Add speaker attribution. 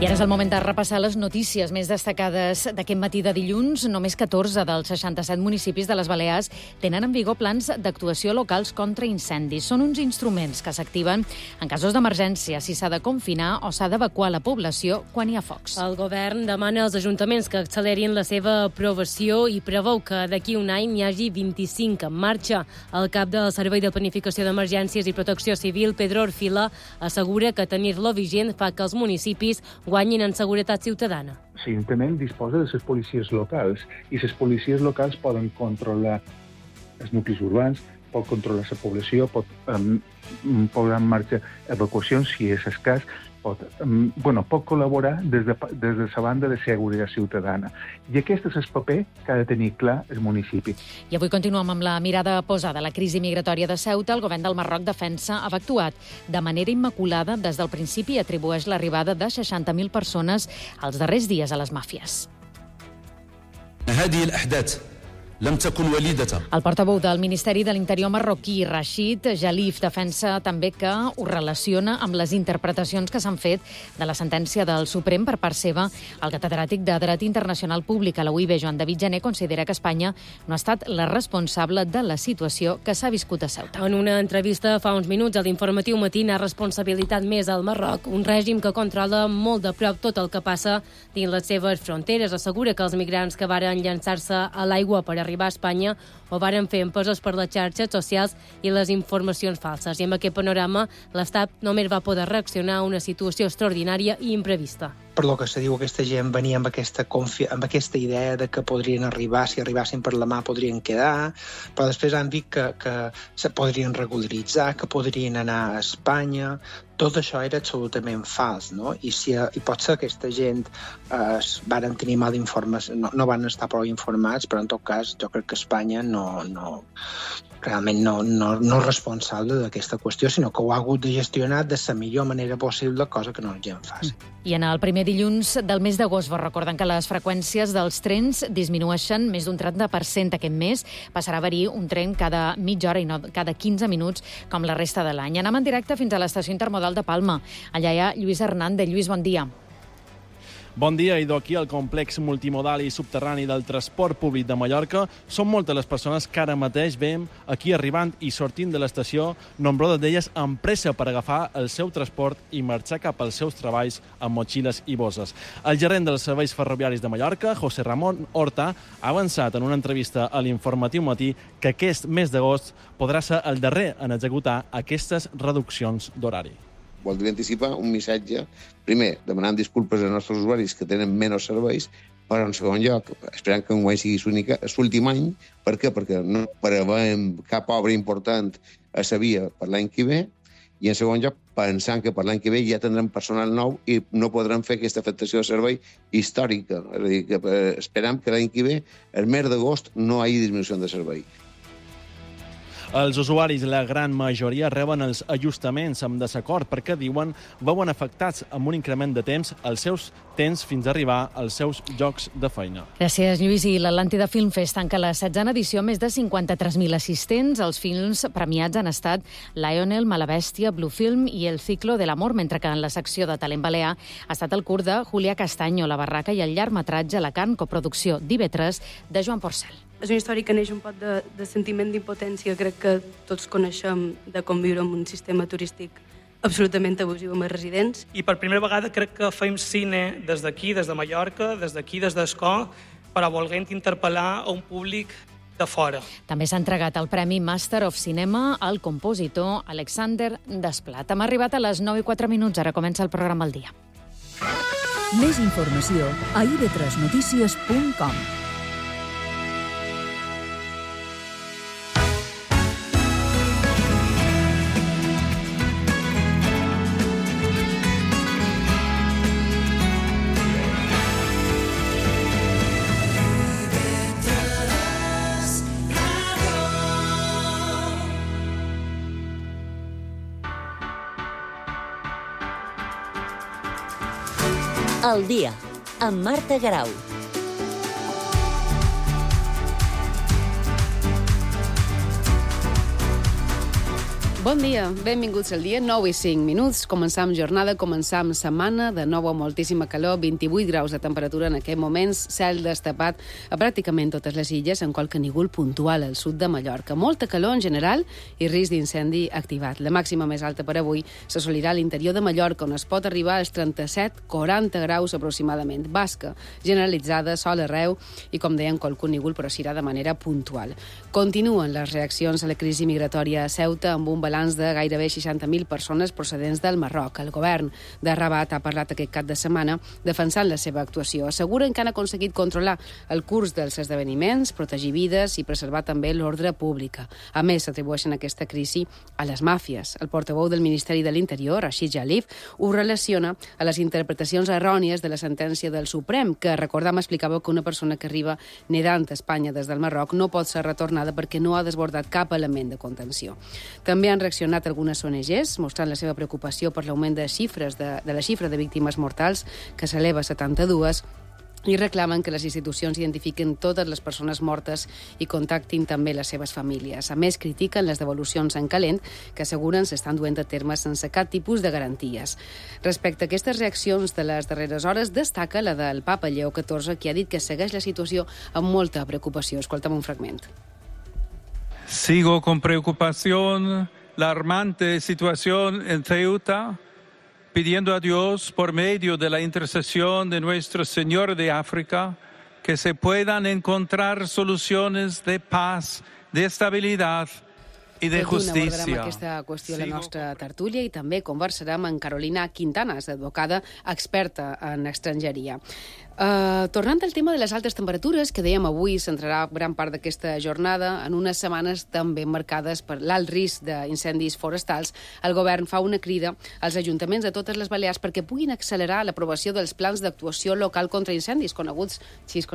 Speaker 1: I ara és el moment de repassar les notícies més destacades d'aquest matí de dilluns. Només 14 dels 67 municipis de les Balears tenen en vigor plans d'actuació locals contra incendis. Són uns instruments que s'activen en casos d'emergència, si s'ha de confinar o s'ha d'evacuar la població quan hi ha focs.
Speaker 2: El govern demana als ajuntaments que accelerin la seva aprovació i preveu que d'aquí un any n'hi hagi 25 en marxa. El cap del Servei de Planificació d'Emergències i Protecció Civil, Pedro Orfila, assegura que tenir-lo vigent fa que els municipis guanyin en seguretat ciutadana.
Speaker 3: L'Ajuntament disposa de les policies locals i les policies locals poden controlar els nuclis urbans, pot controlar la població, pot posar en marxa evacuacions si és escàs, pot col·laborar des de la banda de seguretat ciutadana. I aquest és el paper que ha de tenir clar el municipi.
Speaker 1: I avui continuem amb la mirada posada a la crisi migratòria de Ceuta. El govern del Marroc defensa ha actuat de manera immaculada des del principi i atribueix l'arribada de 60.000 persones els darrers dies a les màfies. El portaveu del Ministeri de l'Interior marroquí, Rachid Jalif, defensa també que ho relaciona amb les interpretacions que s'han fet de la sentència del Suprem per part seva. El catedràtic de Dret Internacional Públic a la UIB, Joan David Gené, considera que Espanya no ha estat la responsable de la situació que s'ha viscut a Ceuta.
Speaker 2: En una entrevista fa uns minuts a l'Informatiu Matí n'ha responsabilitat més al Marroc, un règim que controla molt de prop tot el que passa dins les seves fronteres. Assegura que els migrants que varen llançar-se a l'aigua per arribar a Espanya ho varen fer empesos per les xarxes socials i les informacions falses. I amb aquest panorama, l'Estat només va poder reaccionar a una situació extraordinària i imprevista.
Speaker 4: Per lo que se diu, aquesta gent venia amb aquesta idea de que podrien arribar, si arribassin per la mà podrien quedar, però després han dit que se podrien regularitzar, que podrien anar a Espanya. Tot això era absolutament fals, no? I pot ser que aquesta gent varen tenir mal informació, no van estar prou informats, però en tot cas jo crec que Espanya realment no és responsable d'aquesta qüestió, sinó que ho ha hagut de gestionar de la millor manera possible, cosa que no és gens fàcil.
Speaker 1: I en el primer dilluns del mes d'agost vos recorden que les freqüències dels trens disminueixen més d'un 30% aquest mes. Passarà a haver-hi un tren cada mitja hora i no cada 15 minuts, com la resta de l'any. Anem en directe fins a l'estació intermodal de Palma. Allà hi ha Lluís Hernández. Lluís, bon dia.
Speaker 5: Bon dia, i d'aquí al complex multimodal i subterrani del transport públic de Mallorca. Són moltes les persones que ara mateix veiem aquí arribant i sortint de l'estació, nombroses d'elles amb pressa per agafar el seu transport i marxar cap als seus treballs amb motxilles i bosses. El gerent dels serveis ferroviaris de Mallorca, José Ramon Horta, ha avançat en una entrevista a l'Informatiu Matí que aquest mes d'agost podrà ser el darrer en executar aquestes reduccions d'horari.
Speaker 6: Voldria anticipar un missatge, primer, demanant disculpes als nostres usuaris que tenen menys serveis, però en segon lloc, esperant que enguany sigui l'últim any. Per què? Perquè no preveiem cap obra important a la via per l'any que ve, i en segon lloc, pensant que per l'any que ve ja tindrem personal nou i no podrem fer aquesta afectació de servei històrica. És a dir, que esperam que l'any que ve, el mes d'agost, no hi hagi disminució de servei.
Speaker 5: Els usuaris, la gran majoria, reben els ajustaments amb desacord perquè, diuen, veuen afectats amb un increment de temps els seus temps fins a arribar als seus llocs de feina.
Speaker 1: Gràcies, Lluís. I l'Atlàntida Film Fest tanca la 16a edició, més de 53.000 assistents. Els films premiats han estat Lionel, Malabèstia, Blue Film i El ciclo de l'amor, mentre que en la secció de talent balear ha estat el curt de Julià Castanyo, La barraca, i el llargmetratge Alacant, coproducció d'IV3 de Joan Porcel.
Speaker 7: És una història que neix un pot de sentiment d'impotència. Crec que tots coneixem de conviure amb un sistema turístic absolutament abusiu amb els residents.
Speaker 8: I per primera vegada crec que fem cine des d'aquí, des de Mallorca, des d'aquí, des d'Escó, però volent interpel·lar a un públic de fora.
Speaker 1: També s'ha entregat el Premi Master of Cinema al compositor Alexander Desplat. Hem arribat a les 9:04. Ara comença el programa El dia.
Speaker 9: Més informació a ib3notícies.com.
Speaker 10: El dia, amb Marta Garau.
Speaker 11: Bon dia, benvinguts al dia, 9:05. Començam jornada, començam setmana, de nou amb moltíssima calor, 28 graus de temperatura en aquests moments, cel destapat a pràcticament totes les illes, en qualque nígol puntual al sud de Mallorca. Molta calor en general i risc d'incendi activat. La màxima més alta per avui s'assolirà a l'interior de Mallorca, on es pot arribar als 37-40 graus aproximadament. Basca generalitzada, sol arreu i, com deien, qualcun nígol, però serà de manera puntual. Continuen les reaccions a la crisi migratòria a Ceuta, amb un balanç de gairebé 60.000 persones procedents del Marroc. El govern de Rabat ha parlat aquest cap de setmana defensant la seva actuació. Asseguren que han aconseguit controlar el curs dels esdeveniments, protegir vides i preservar també l'ordre pública. A més, s'atribueixen aquesta crisi a les màfies. El portaveu del Ministeri de l'Interior, Rachid Jalif, ho relaciona a les interpretacions errònies de la sentència del Suprem, que, recordam, explicava que una persona que arriba nedant a Espanya des del Marroc no pot ser retornada perquè no ha desbordat cap element de contenció. També han reaccionat algunes ONGs, mostrant la seva preocupació per l'augment de la xifra de víctimes mortals, que s'eleva a 72, i reclamen que les institucions identifiquin totes les persones mortes i contactin també les seves famílies. A més, critiquen les devolucions en calent, que asseguren s'estan duent a terme sense cap tipus de garanties. Respecte a aquestes reaccions de les darreres hores, destaca la del papa Lleó XIV, que ha dit que segueix la situació amb molta preocupació. Escolta'm un fragment.
Speaker 12: Sigo con preocupación la alarmante situación en Ceuta, pidiendo a Dios, por medio de la intercesión de Nuestro Señor de África, que se puedan encontrar soluciones de paz, de estabilidad i de justícia.
Speaker 11: Abordarem aquesta qüestió a la nostra tertúlia i també conversarem amb Carolina Quintanas, advocada experta en estrangeria. Tornant al tema de les altes temperatures, que dèiem avui centrarà gran part d'aquesta jornada, en unes setmanes també marcades per l'alt risc d'incendis forestals, el govern fa una crida als ajuntaments de totes les Balears perquè puguin accelerar l'aprovació dels plans d'actuació local contra incendis, coneguts així